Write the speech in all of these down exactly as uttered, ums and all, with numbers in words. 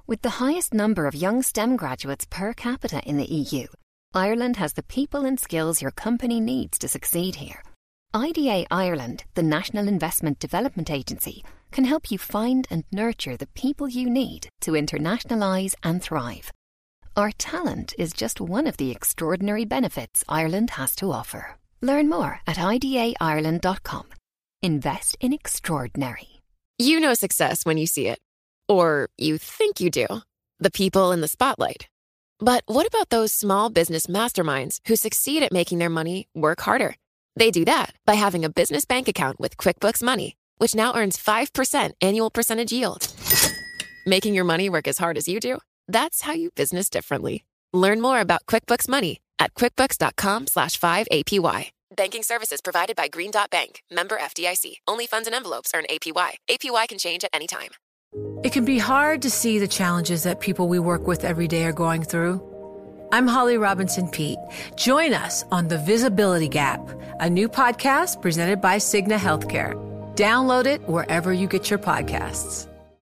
With the highest number of young STEM graduates per capita in the E U, Ireland has the people and skills your company needs to succeed here. I D A Ireland, the National Investment Development Agency, can help you find and nurture the people you need to internationalise and thrive. Our talent is just one of the extraordinary benefits Ireland has to offer. Learn more at I D A Ireland dot com. Invest in extraordinary. You know success when you see it. Or you think you do. The people in the spotlight. But what about those small business masterminds who succeed at making their money work harder? They do that by having a business bank account with QuickBooks Money, which now earns five percent annual percentage yield. Making your money work as hard as you do? That's how you business differently. Learn more about QuickBooks Money at quickbooks.com slash 5APY. Banking services provided by Green Dot Bank. Member F D I C. Only funds and envelopes earn A P Y. A P Y can change at any time. It can be hard to see the challenges that people we work with every day are going through. I'm Holly Robinson Peete. Join us on The Visibility Gap, a new podcast presented by Cigna Healthcare. Download it wherever you get your podcasts.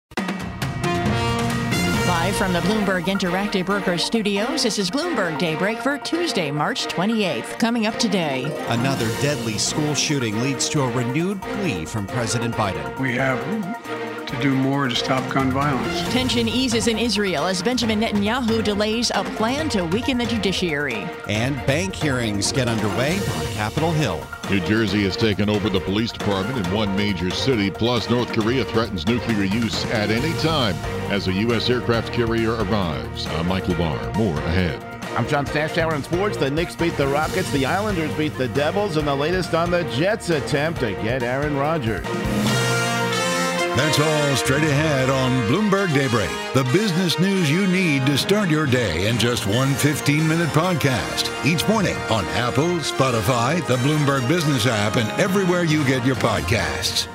Live from the Bloomberg Interactive Brokers Studios, this is Bloomberg Daybreak for Tuesday, March twenty-eighth. Coming up today. Another deadly school shooting leads to a renewed plea from President Biden. We have to do more to stop gun violence. Tension eases in Israel as Benjamin Netanyahu delays a plan to weaken the judiciary. And bank hearings get underway on Capitol Hill. New Jersey has taken over the police department in one major city, plus North Korea threatens nuclear use at any time as a U S aircraft carrier arrives. I'm Michael Barr. More ahead. I'm John Stashtower in sports. The Knicks beat the Rockets, the Islanders beat the Devils, and the latest on the Jets' attempt to get Aaron Rodgers. That's all straight ahead on Bloomberg Daybreak, the business news you need to start your day in just one fifteen-minute podcast. Each morning on Apple, Spotify, the Bloomberg Business app, and everywhere you get your podcasts.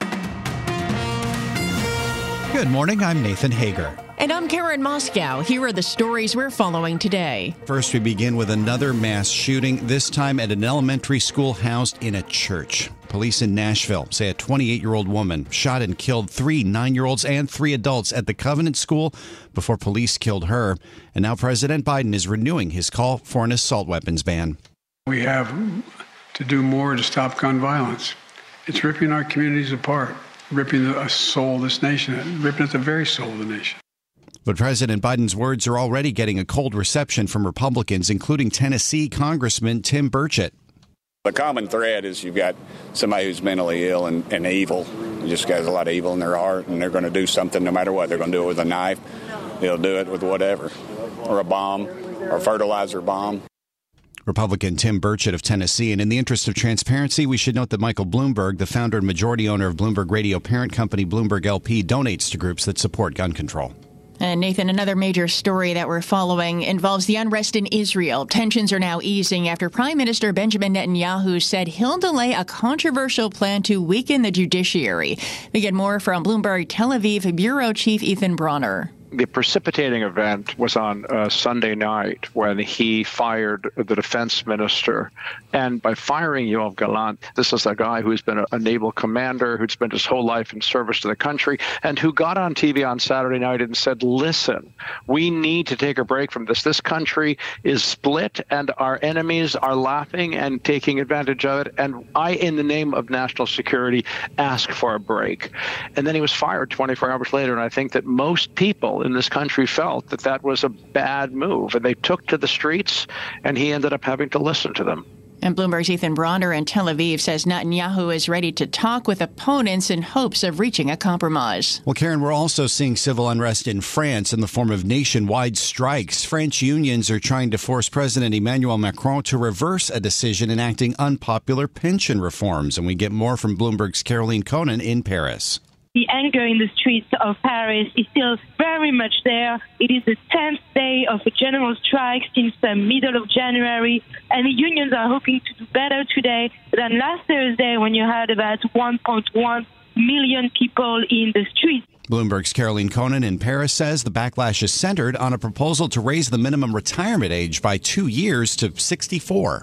Good morning, I'm Nathan Hager. And I'm Karen Moscow. Here are the stories we're following today. First, we begin with another mass shooting, this time at an elementary school housed in a church. Police in Nashville say a twenty-eight-year-old woman shot and killed three nine-year-olds and three adults at the Covenant School before police killed her. And now President Biden is renewing his call for an assault weapons ban. We have to do more to stop gun violence. It's ripping our communities apart, ripping the soul of this nation, ripping at the very soul of the nation. But President Biden's words are already getting a cold reception from Republicans, including Tennessee Congressman Tim Burchett. The common thread is you've got somebody who's mentally ill and, and evil. You just got a lot of evil in their heart, and they're going to do something no matter what. They're going to do it with a knife. They'll do it with whatever, or a bomb, or a fertilizer bomb. Republican Tim Burchett of Tennessee. And in the interest of transparency, we should note that Michael Bloomberg, the founder and majority owner of Bloomberg Radio parent company Bloomberg L P, donates to groups that support gun control. And Nathan, another major story that we're following involves the unrest in Israel. Tensions are now easing after Prime Minister Benjamin Netanyahu said he'll delay a controversial plan to weaken the judiciary. We get more from Bloomberg Tel Aviv Bureau Chief Ethan Bronner. The precipitating event was on uh, Sunday night when he fired the defense minister. And by firing Yoav Gallant, this is a guy who's been a, a naval commander, who'd spent his whole life in service to the country, and who got on T V on Saturday night and said, listen, we need to take a break from this. This country is split, and our enemies are laughing and taking advantage of it. And I, in the name of national security, ask for a break. And then he was fired twenty-four hours later. And I think that most people in this country felt that that was a bad move, and they took to the streets, and he ended up having to listen to them. And Bloomberg's Ethan Bronner in Tel Aviv says Netanyahu is ready to talk with opponents in hopes of reaching a compromise. Well, Karen, we're also seeing civil unrest in France in the form of nationwide strikes. French unions are trying to force President Emmanuel Macron to reverse a decision enacting unpopular pension reforms. And we get more from Bloomberg's Caroline Conan in Paris. The anger in the streets of Paris is still very much there. It is the tenth day of a general strike since the middle of January, and the unions are hoping to do better today than last Thursday when you had about one point one million people in the streets. Bloomberg's Caroline Conan in Paris says the backlash is centered on a proposal to raise the minimum retirement age by two years to sixty-four.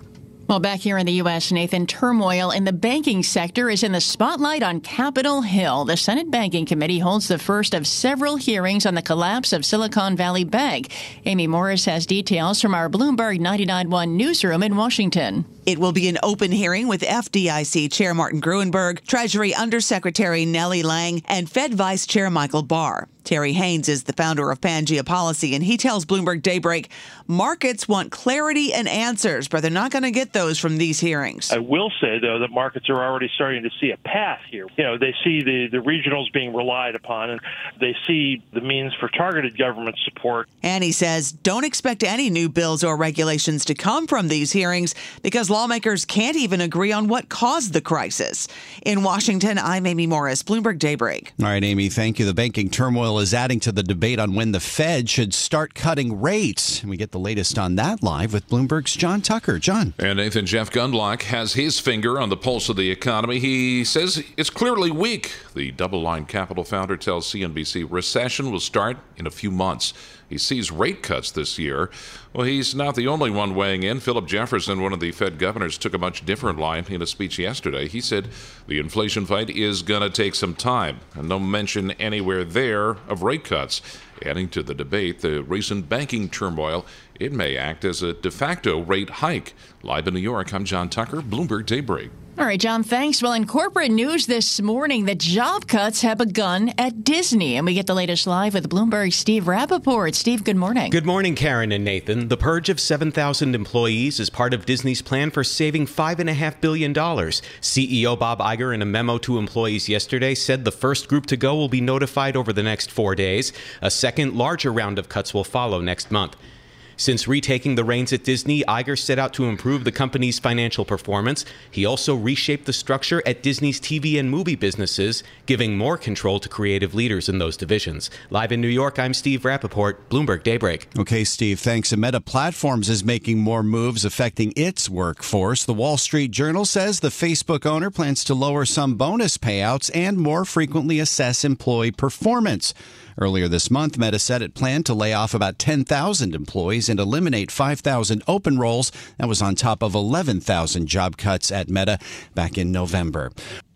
Well, back here in the U S, Nathan, turmoil in the banking sector is in the spotlight on Capitol Hill. The Senate Banking Committee holds the first of several hearings on the collapse of Silicon Valley Bank. Amy Morris has details from our Bloomberg ninety-nine point one newsroom in Washington. It will be an open hearing with F D I C Chair Martin Gruenberg, Treasury Undersecretary Nellie Lang, and Fed Vice Chair Michael Barr. Terry Haynes is the founder of Pangea Policy, and he tells Bloomberg Daybreak markets want clarity and answers, but they're not going to get those from these hearings. I will say, though, that markets are already starting to see a path here. You know, they see the, the regionals being relied upon, and they see the means for targeted government support. And he says, don't expect any new bills or regulations to come from these hearings because lawmakers can't even agree on what caused the crisis. In Washington, I'm Amy Morris, Bloomberg Daybreak. All right, Amy, thank you. The banking turmoil is adding to the debate on when the Fed should start cutting rates. And we get the latest on that live with Bloomberg's John Tucker. John. And Nathan, Jeff Gundlach has his finger on the pulse of the economy. He says it's clearly weak. The Double Line Capital founder tells C N B C recession will start in a few months. He sees rate cuts this year. Well, he's not the only one weighing in. Philip Jefferson, one of the Fed governors, took a much different line in a speech yesterday. He said the inflation fight is going to take some time, and no mention anywhere there of rate cuts. Adding to the debate, the recent banking turmoil, it may act as a de facto rate hike. Live in New York, I'm John Tucker, Bloomberg Daybreak. All right, John, thanks. Well, in corporate news this morning, the job cuts have begun at Disney. And we get the latest live with Bloomberg's Steve Rappaport. Steve, good morning. Good morning, Karen and Nathan. The purge of seven thousand employees is part of Disney's plan for saving five point five billion dollars. C E O Bob Iger, in a memo to employees yesterday, said the first group to go will be notified over the next four days. A second, larger round of cuts will follow next month. Since retaking the reins at Disney, Iger set out to improve the company's financial performance. He also reshaped the structure at Disney's T V and movie businesses, giving more control to creative leaders in those divisions. Live in New York, I'm Steve Rappaport, Bloomberg Daybreak. Okay, Steve, thanks. And Meta Platforms is making more moves affecting its workforce. The Wall Street Journal says the Facebook owner plans to lower some bonus payouts and more frequently assess employee performance. Earlier this month, Meta said it planned to lay off about ten thousand employees and eliminate five thousand open roles. That was on top of eleven thousand job cuts at Meta back in November.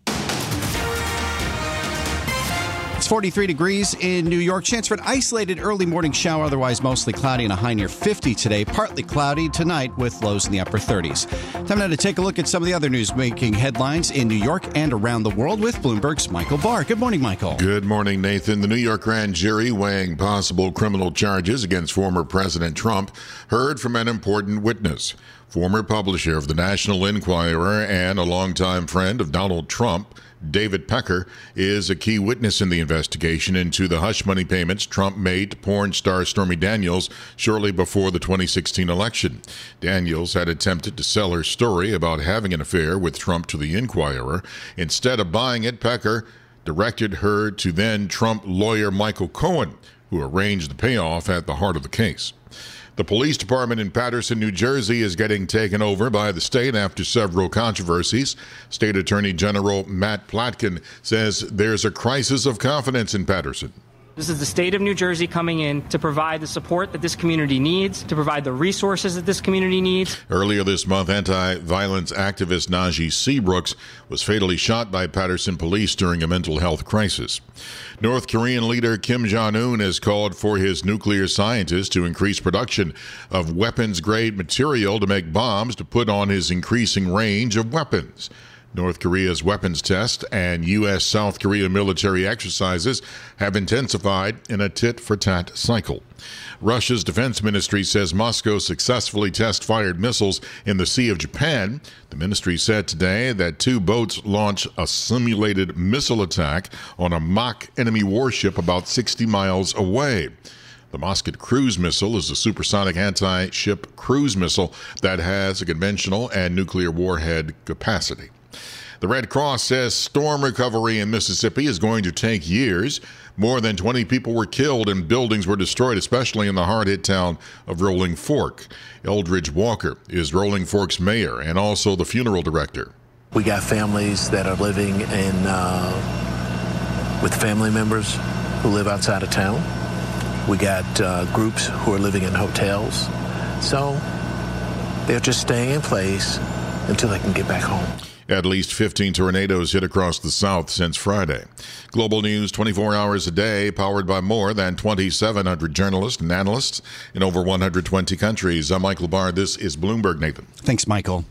It's forty-three degrees in New York. Chance for an isolated early morning shower, otherwise mostly cloudy and a high near fifty today. Partly cloudy tonight with lows in the upper thirties. Time now to take a look at some of the other news making headlines in New York and around the world with Bloomberg's Michael Barr. Good morning, Michael. Good morning, Nathan. The New York grand jury weighing possible criminal charges against former President Trump heard from an important witness. Former publisher of the National Enquirer and a longtime friend of Donald Trump, David Pecker, is a key witness in the investigation into the hush money payments Trump made to porn star Stormy Daniels shortly before the twenty sixteen election. Daniels had attempted to sell her story about having an affair with Trump to the Enquirer. Instead of buying it, Pecker directed her to then Trump lawyer Michael Cohen, who arranged the payoff at the heart of the case. The police department in Paterson, New Jersey is getting taken over by the state after several controversies. State Attorney General Matt Platkin says there's a crisis of confidence in Paterson. This is the state of New Jersey coming in to provide the support that this community needs, to provide the resources that this community needs. Earlier this month, anti-violence activist Najee Seabrooks was fatally shot by Paterson police during a mental health crisis. North Korean leader Kim Jong-un has called for his nuclear scientists to increase production of weapons-grade material to make bombs to put on his increasing range of weapons. North Korea's weapons test and U S South Korea military exercises have intensified in a tit-for-tat cycle. Russia's defense ministry says Moscow successfully test-fired missiles in the Sea of Japan. The ministry said today that two boats launched a simulated missile attack on a mock enemy warship about sixty miles away. The Moskit cruise missile is a supersonic anti-ship cruise missile that has a conventional and nuclear warhead capacity. The Red Cross says storm recovery in Mississippi is going to take years. More than twenty people were killed and buildings were destroyed, especially in the hard-hit town of Rolling Fork. Eldridge Walker is Rolling Fork's mayor and also the funeral director. We got families that are living in uh, with family members who live outside of town. We got uh, groups who are living in hotels. So they're just staying in place until they can get back home. At least fifteen tornadoes hit across the South since Friday. Global News twenty-four hours a day, powered by more than twenty-seven hundred journalists and analysts in over one hundred twenty countries. I'm Michael Barr. This is Bloomberg, Nathan. Thanks, Michael.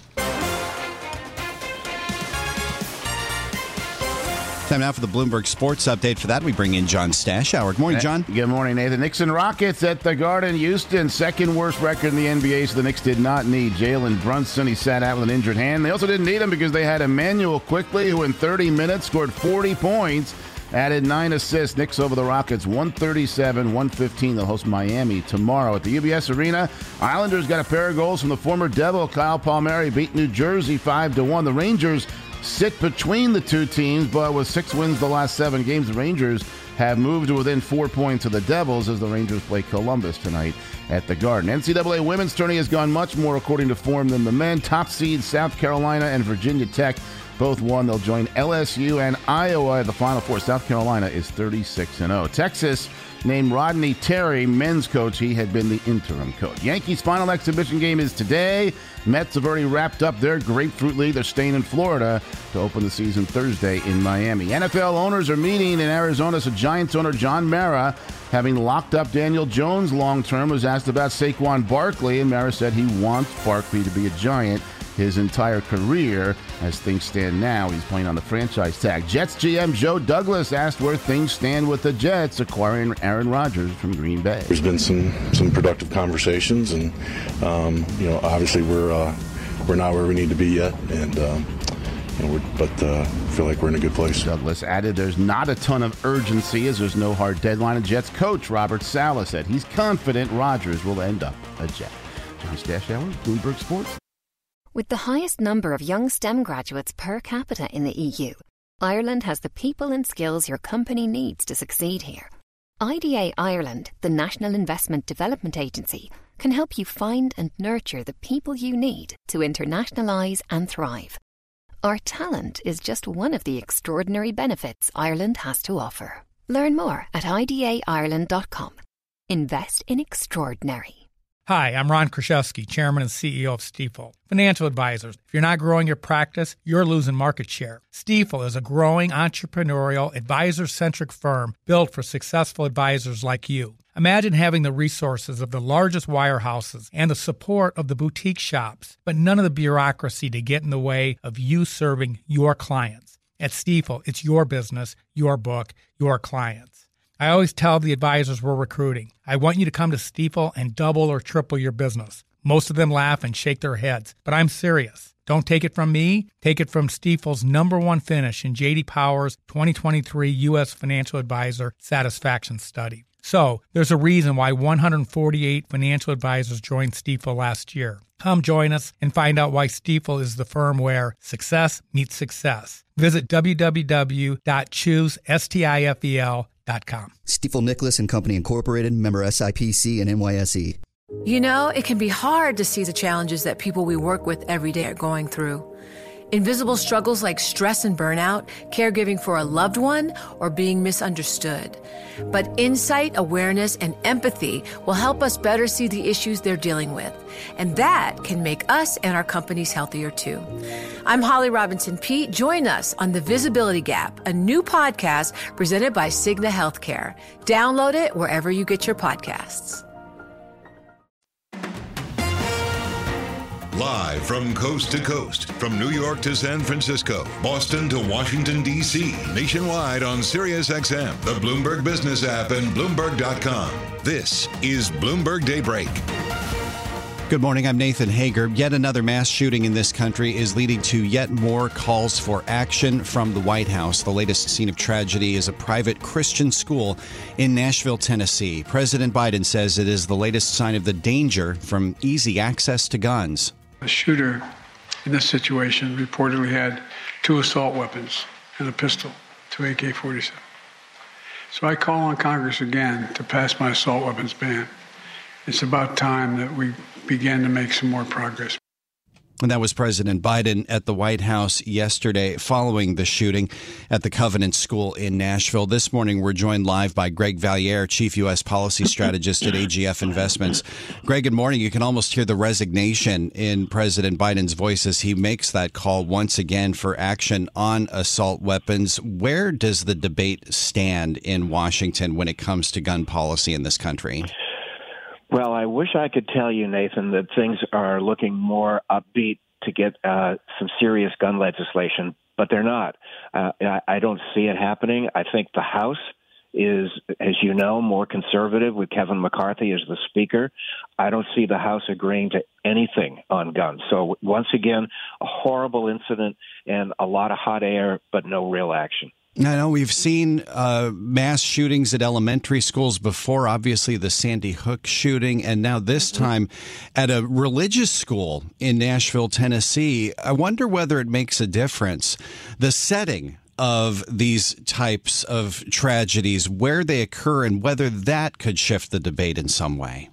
Time now for the Bloomberg Sports Update. For that, we bring in John Stashower. Good morning, John. Good morning, Nathan. Knicks and Rockets at the Garden. Houston, second worst record in the N B A, so the Knicks did not need Jalen Brunson. He sat out with an injured hand. They also didn't need him because they had Emmanuel Quickley, who in thirty minutes scored forty points, added nine assists. Knicks over the Rockets, one thirty-seven one fifteen. They'll host Miami tomorrow at the U B S Arena. Islanders got a pair of goals from the former Devil, Kyle Palmieri, beat New Jersey five to one. The Rangers sit between the two teams, but with six wins the last seven games, the Rangers have moved to within four points of the Devils as the Rangers play Columbus tonight at the Garden. N C double A women's tourney has gone much more according to form than the men. Top seeds South Carolina and Virginia Tech both won. They'll join L S U and Iowa at the Final Four. South Carolina is thirty-six and oh. Texas named Rodney Terry men's coach. He had been the interim coach. Yankees' final exhibition game is today. Mets have already wrapped up their Grapefruit League. They're staying in Florida to open the season Thursday in Miami. N F L owners are meeting in Arizona. So Giants owner John Mara, having locked up Daniel Jones long-term, was asked about Saquon Barkley, and Mara said he wants Barkley to be a Giant his entire career. As things stand now, he's playing on the franchise tag. Jets G M Joe Douglas asked where things stand with the Jets acquiring Aaron Rodgers from Green Bay. There's been some some productive conversations, and um, you know, obviously we're uh, we're not where we need to be yet, and um, you know, we're, but uh, feel like we're in a good place. Douglas added, "There's not a ton of urgency as there's no hard deadline." And Jets coach Robert Saleh said he's confident Rodgers will end up a Jet. John Stashower, Bloomberg Sports. With the highest number of young STEM graduates per capita in the E U, Ireland has the people and skills your company needs to succeed here. I D A Ireland, the National Investment Development Agency, can help you find and nurture the people you need to internationalise and thrive. Our talent is just one of the extraordinary benefits Ireland has to offer. Learn more at I D A Ireland dot com. Invest in extraordinary. Hi, I'm Ron Kraszewski, Chairman and C E O of Stifel. Financial advisors, if you're not growing your practice, you're losing market share. Stifel is a growing, entrepreneurial, advisor-centric firm built for successful advisors like you. Imagine having the resources of the largest wirehouses and the support of the boutique shops, but none of the bureaucracy to get in the way of you serving your clients. At Stifel, it's your business, your book, your clients. I always tell the advisors we're recruiting, I want you to come to Stifel and double or triple your business. Most of them laugh and shake their heads, but I'm serious. Don't take it from me. Take it from Stifel's number one finish in J D Power's twenty twenty-three U S Financial Advisor Satisfaction Study. So, there's a reason why one hundred forty-eight financial advisors joined Stifel last year. Come join us and find out why Stifel is the firm where success meets success. Visit w w w dot choose stifel dot com. Stifel Nicholas and Company Incorporated, member S I P C and N Y S E. You know, it can be hard to see the challenges that people we work with every day are going through. Invisible struggles like stress and burnout, caregiving for a loved one, or being misunderstood. But insight, awareness, and empathy will help us better see the issues they're dealing with. And that can make us and our companies healthier too. I'm Holly Robinson Peete. Join us on The Visibility Gap, a new podcast presented by Cigna Healthcare. Download it wherever you get your podcasts. Live from coast to coast, from New York to San Francisco, Boston to Washington, D C, nationwide on SiriusXM, the Bloomberg Business app, and Bloomberg dot com. This is Bloomberg Daybreak. Good morning, I'm Nathan Hager. Yet another mass shooting in this country is leading to yet more calls for action from the White House. The latest scene of tragedy is a private Christian school in Nashville, Tennessee. President Biden says it is the latest sign of the danger from easy access to guns. The shooter in this situation reportedly had two assault weapons and a pistol, two A K forty-seven. So I call on Congress again to pass my assault weapons ban. It's about time that we began to make some more progress. And that was President Biden at the White House yesterday following the shooting at the Covenant School in Nashville. This morning, we're joined live by Greg Valliere, Chief U S Policy Strategist at A G F Investments. Greg, good morning. You can almost hear the resignation in President Biden's voice as he makes that call once again for action on assault weapons. Where does the debate stand in Washington when it comes to gun policy in this country? Well, I wish I could tell you, Nathan, that things are looking more upbeat to get uh, some serious gun legislation, but they're not. Uh, I, I don't see it happening. I think the House is, as you know, more conservative with Kevin McCarthy as the Speaker. I don't see the House agreeing to anything on guns. So once again, a horrible incident and a lot of hot air, but no real action. I know we've seen uh, mass shootings at elementary schools before, obviously the Sandy Hook shooting, and now this time at a religious school in Nashville, Tennessee. I wonder whether it makes a difference, the setting of these types of tragedies, where they occur, and whether that could shift the debate in some way.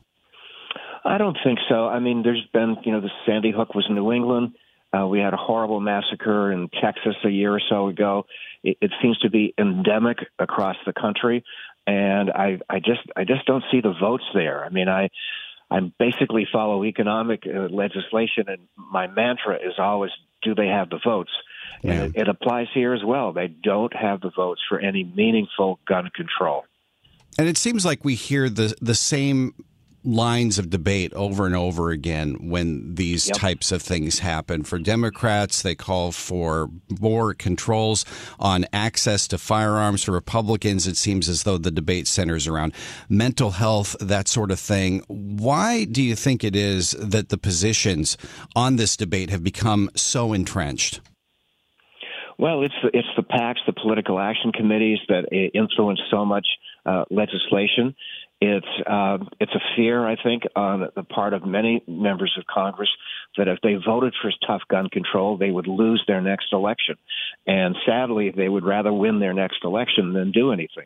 I don't think so. I mean, there's been, you know, the Sandy Hook was in New England. Uh, we had a horrible massacre in Texas a year or so ago. It, it seems to be endemic across the country, and I, I just, I just don't see the votes there. I mean, I, I basically follow economic uh, legislation, and my mantra is always, do they have the votes? Yeah. And it, it applies here as well. They don't have the votes for any meaningful gun control. And it seems like we hear the the same lines of debate over and over again when these yep. types of things happen. For Democrats, they call for more controls on access to firearms. For Republicans, it seems as though the debate centers around mental health, that sort of thing. Why do you think it is that the positions on this debate have become so entrenched? Well, it's the, it's the PACs, the political action committees that influence so much uh, legislation. It's uh, it's a fear, I think, on the part of many members of Congress that if they voted for tough gun control, they would lose their next election. And sadly, they would rather win their next election than do anything.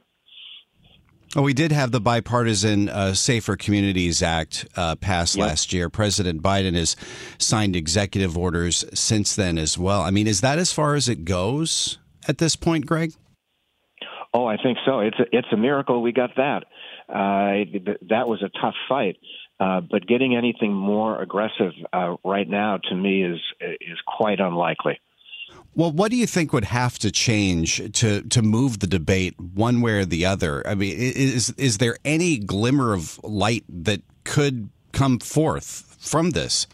Well, we did have the bipartisan uh, Safer Communities Act uh, passed yep. last year. President Biden has signed executive orders since then as well. I mean, is that as far as it goes at this point, Greg? Oh, I think so. It's a, it's a miracle we got that. Uh, that was a tough fight, uh, but getting anything more aggressive uh, right now, to me, is is quite unlikely. Well, what do you think would have to change to to move the debate one way or the other? I mean, is is there any glimmer of light that could come forth from this?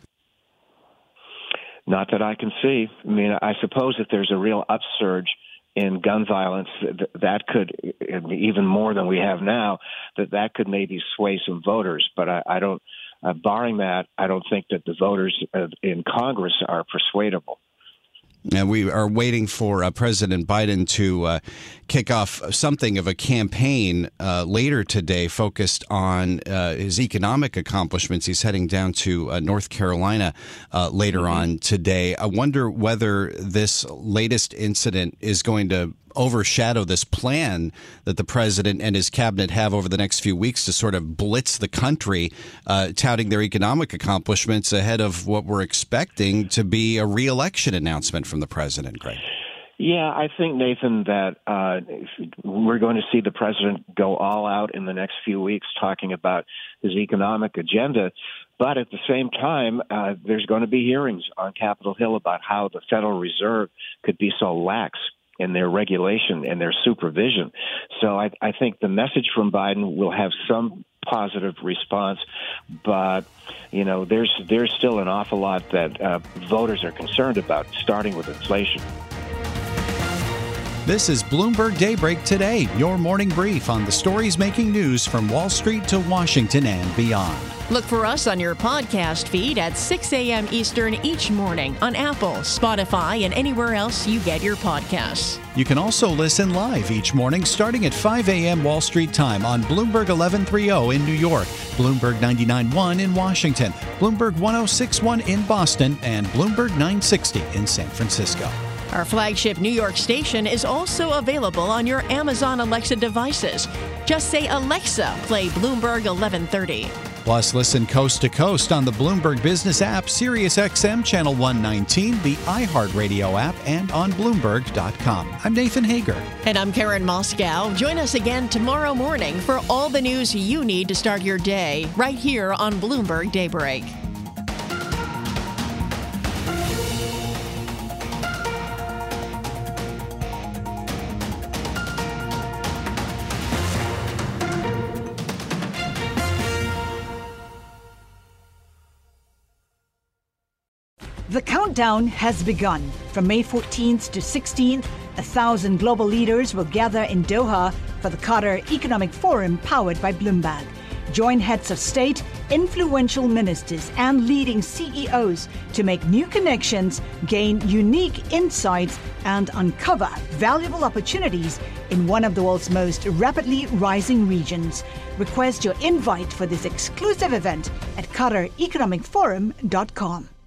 Not that I can see. I mean, I suppose if there's a real upsurge in gun violence, that could, even more than we have now, that that could maybe sway some voters. But I, I don't, uh, barring that, I don't think that the voters uh, in Congress are persuadable. And we are waiting for uh, President Biden to uh, kick off something of a campaign uh, later today focused on uh, his economic accomplishments. He's heading down to uh, North Carolina uh, later mm-hmm. on today. I wonder whether this latest incident is going to overshadow this plan that the president and his cabinet have over the next few weeks to sort of blitz the country, uh, touting their economic accomplishments ahead of what we're expecting to be a re-election announcement from the president, Greg. Yeah, I think, Nathan, that uh, we're going to see the president go all out in the next few weeks talking about his economic agenda. But at the same time, uh, there's going to be hearings on Capitol Hill about how the Federal Reserve could be so lax in their regulation and their supervision. So I, I think the message from Biden will have some positive response, but you know, there's there's still an awful lot that uh, voters are concerned about, starting with inflation. This is Bloomberg Daybreak Today, your morning brief on the stories making news from Wall Street to Washington and beyond. Look for us on your podcast feed at six a.m. Eastern each morning on Apple, Spotify, and anywhere else you get your podcasts. You can also listen live each morning starting at five a.m. Wall Street time on Bloomberg eleven thirty in New York, Bloomberg ninety-nine point one in Washington, Bloomberg one oh six point one in Boston, and Bloomberg nine sixty in San Francisco. Our flagship New York station is also available on your Amazon Alexa devices. Just say, Alexa, play Bloomberg eleven thirty. Plus, listen coast to coast on the Bloomberg Business app, Sirius X M Channel one nineteen, the iHeartRadio app, and on Bloomberg dot com. I'm Nathan Hager. And I'm Karen Moscow. Join us again tomorrow morning for all the news you need to start your day right here on Bloomberg Daybreak. The countdown has begun. From May fourteenth to sixteenth, a thousand global leaders will gather in Doha for the Qatar Economic Forum powered by Bloomberg. Join heads of state, influential ministers, and leading C E Os to make new connections, gain unique insights, and uncover valuable opportunities in one of the world's most rapidly rising regions. Request your invite for this exclusive event at Qatar Economic Forum dot com.